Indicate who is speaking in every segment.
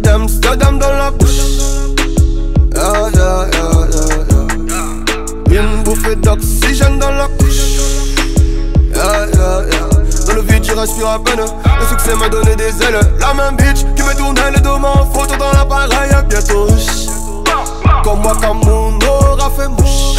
Speaker 1: d'Amsterdam dans la bouche. Yeah, yeah, yeah, yeah, yeah. Une bouffée d'oxygène dans la couche. Yeah, yeah, yeah. Dans le vide, je respire à peine. Le succès m'a donné des ailes. La même bitch qui me tournait le dos en photo dans l'appareil. Bientôt, comme moi, Cameroun aura fait mouche.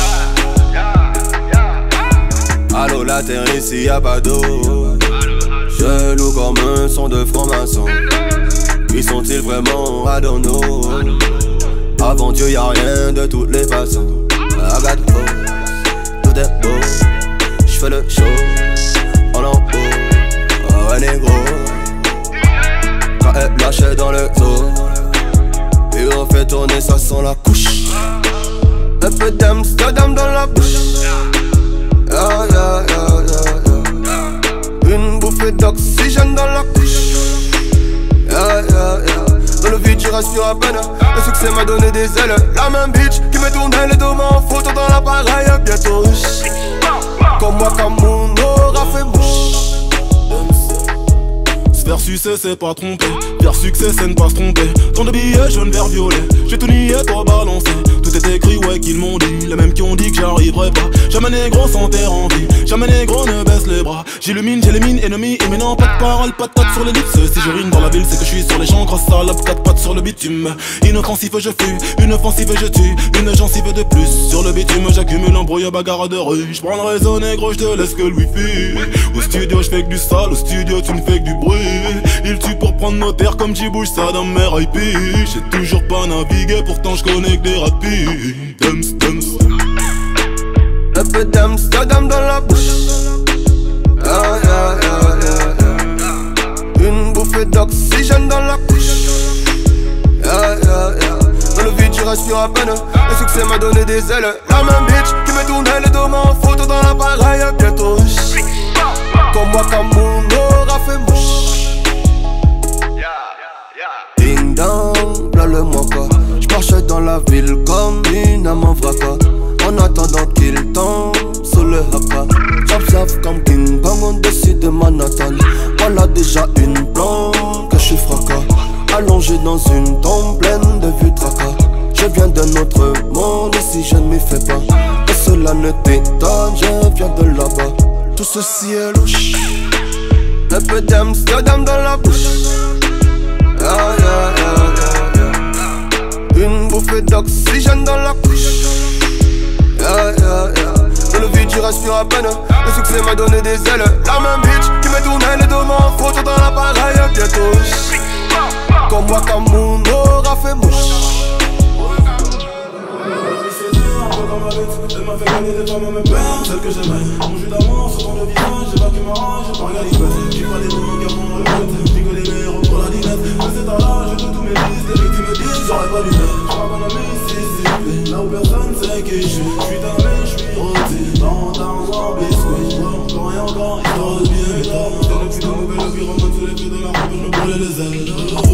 Speaker 1: Allô, la terre ici y'a pas d'eau. Je loue comme un son de franc-maçon. Qui sont-ils vraiment? I don't know. Avant Dieu y'a rien de toutes les façons. I got hope, tout est beau. J'fais le show en haut. Oh ouais négro. Quand elle lâchait dans le zoo, et on fait tourner ça sans la couche. Un peu d'Amsterdam dans la bouche. Yeah, yeah, yeah, yeah, yeah. Une bouffée d'oxygène dans la couche. Yeah, yeah, yeah. Dans le vide, je respire à peine. Le succès m'a donné des ailes. La même bitch qui me tournait le dos en photo dans l'appareil. Bientôt, comme moi, Cameroun aura fait mouche.
Speaker 2: Vers succès c'est pas tromper, vers succès c'est ne pas se tromper. Tant de billets jaune vert violet, j'ai tout nié, toi balancé. Tout est écrit, ouais qu'ils m'ont dit, les mêmes qui ont dit que j'arriverai pas. Jamais négro sans terre en vie, jamais négro ne baisse les bras. J'illumine, j'élimine, ennemis, et maintenant pas de parole, pas de patte sur les lips. Si je rime dans la ville c'est que je suis sur les champs, grosse salope, 4 pattes sur le bitume. Inoffensif je fuis, une offensive je tue, une gencive de plus. Sur le bitume j'accumule embrouille, bagarre de rue. J'prends le réseau négro, j'te laisse que le wifi. Au studio j'fais que du sale, au studio tu me fais que du bruit. Il tue pour prendre nos terres comme j'y bouge ça dans mes IP. J'ai toujours pas navigué, pourtant j'connais que des rapides.
Speaker 1: Un peu d'Amsterdam dans la bouche. Yeah, yeah, yeah, yeah, yeah. Une bouffée d'oxygène dans la couche. Yeah, yeah, yeah. Dans le vide, je respire à peine. Le succès m'a donné des ailes. La même bitch qui me tournait le dos en photo dans l'appareil. Bientôt, comme moi, Cameroun aura fait mouche. Ding dong, là le moka. J'marchais dans la ville comme une âme en vraca. En attendant qu'il tombe sous le haka. Zap comme King Kong au-dessus de Manhattan. Voilà déjà une planque que je suis fracas. Allongé dans une tombe pleine de vues tracas. Je viens d'un autre monde ici je ne m'y fais pas. Et cela ne t'étonne, je viens de là-bas. Tout ceci est louche. Un peu d'Amsterdam dans la bouche. Yeah, yeah, yeah, yeah, yeah. Une bouffée d'oxygène dans la couche. Yeah, yeah, yeah. Dans le vide, je respire à peine. Le succès m'a donné des ailes. La même bitch qui me tournait le dos en photo dans l'appareil. Bientôt, comme moi, Cameroun aura fait mouche.
Speaker 2: Elle m'a fait gagner des femmes à me perdre, celle que j'aimais. Mon jus d'amour sur ton visage, j'ai pas que ma rage, j'ai pas regardé bête. Tu vois les noms, gamons, le bête. Tu connais les héros pour la dinette. Mais c'est à l'âge de tous mes listes, les victimes me disent, j'aurais pas dû naître. J'aurais pas nommé Mississippi, là où personne sait qui je suis. J'suis damé, j'suis rôti, dans un biscuit. Encore et encore, histoire de bien. J'étais le plus mauvais, le pire, en mode sous les pieds de la route, je me brûlais les ailes.